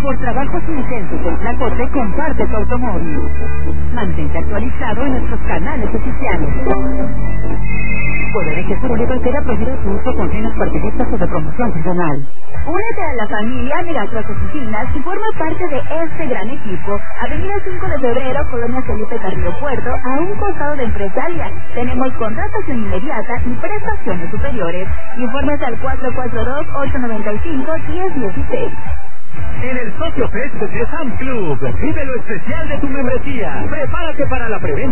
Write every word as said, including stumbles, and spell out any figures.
Por trabajos intensos el Flacote comparte tu automóvil. Mantente actualizado en nuestros canales oficiales. Poder Jesús Libertera prohibirá su uso con fines partidistas o de promoción personal. Únete a la familia Megacross Oficinas y forma parte de este gran equipo. Avenida cinco de febrero, Colonia Felipe Carrillo Puerto, a un costado de Empresaria. Tenemos contratación inmediata y prestaciones superiores. Informes al cuatro cuatro dos, ocho nueve cinco, uno cero uno seis. En el Socio Fest de Sam Club, vive lo especial de tu membresía. Prepárate para la preventa